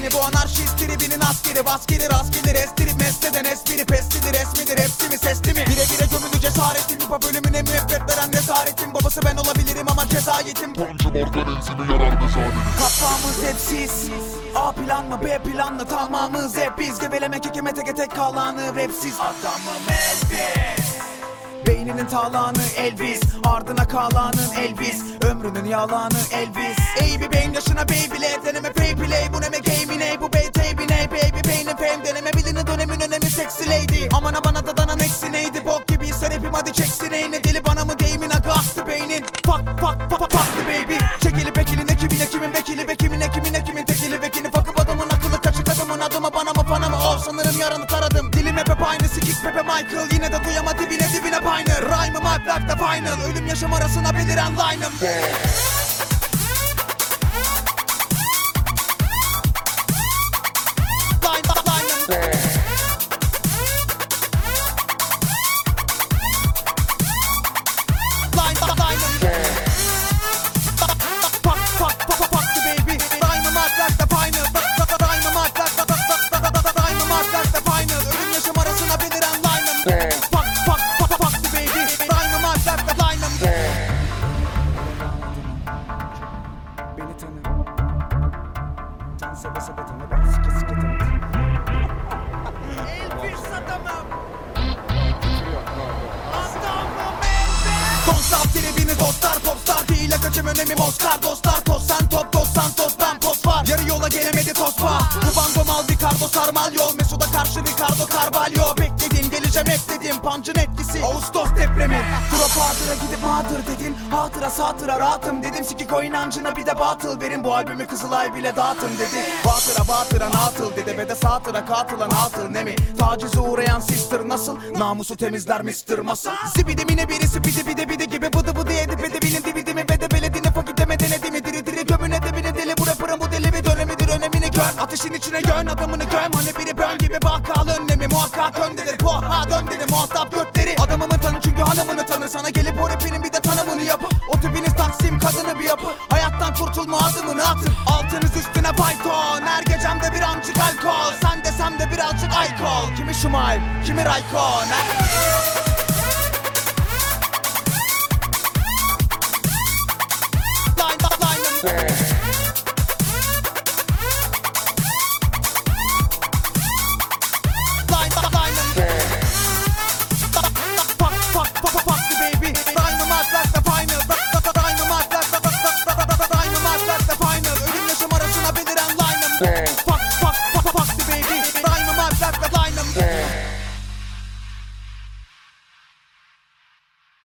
beni bu anarşist tribinin askeri. Bas gelir askeri estirip mesleden espri pestidir esmidir hepsi mi sesli mi? Bire bire gömülü cesaretim hip bölümüne müebbet veren nezaretim. Babası ben olabilirim ama ceza yetim. Tanrı marka ensini yarar mezalim. Kafamız hep siz, A planlı B planlı tamamız hep biz. Geveleme kekeme teke tek kalanı rapsiz adamım Elvis. Beyninin talanı Elvis, ardına kalanın Elvis, ömrünün yalanı Elvis. Ey bir beyin yaşına Beyblade, deneme pay play. Bu ne me game ne bu bey teybi ne baby beynin fame. Deneme bilini dönemin önemi sexy lady. Aman bana da danan eksi neydi bok gibi sen hepim hadi çeksin eyni. Deli bana mı deyimin aga aktı beynin. Fuck the baby. Çekili bekilin kimin bekili ve kimin tekili vekini. Fakıp adamın akıllı kaçık adamın adımı bana mı bana mı oh sanırım yaranı taradım. Dilim hep aynı sikik Pepe Michael. Yine de duyama dibine payner. Rhyme'ım hep life'da final. Ölüm yaşam arasına beliren line'ım. Beni tanı. Sen seve seve tanı ben sike sike tanı. Elvis adamım. Adamım Elvis. Don't stop tribini dostlar popstar değil kaçım önemi Oscar dostlar. Toz sen top toz santos ben post var. Yarı yola gelemedi tospa. Bu bando mal Ricardo sarmal yol. Mesuda karşı Ricardo Carvalho. Bekledim geleceğim hep dedim punch'ın etkisi Ağustos depremi. Drop hatıra gidip hadır dedin. Hatıra satıra rahatım dedim. Sikik o inancına bir de batıl verin. Bu albümü Kızılay bile dağıtın dedi. Batıra natıl dedi. Ve de satıra katılan atıl ne mi? Tacize uğrayan sister nasıl? Namusu temizler Mr. Muscle. Zibidimine birisi bidi gibi. Bıdı edip edebinin dibidimi. Ve de beledine fakir deme denedimi. Diri gömüne debine deli. Bu rapırın bu deli bir dönemidir önemini gör. Ateşin içine gön adamını göm. Hani biri bön gibi bakal önlemi. Muhakkak öndedir poha dön dedi. Muhatap gökleri. Adamımı tanı çünkü hanımını tanır. Sana gelip o rapinin bir de tanımını yapı. O tipiniz Taksim kadını bir yapı. Hayattan kurtulma adımını atın. Altınız üstüne Python. Her gecemde bir amcık alkol. Sen desem de birazcık alkol. Kimi Şumayl, kimi Raykon. Line.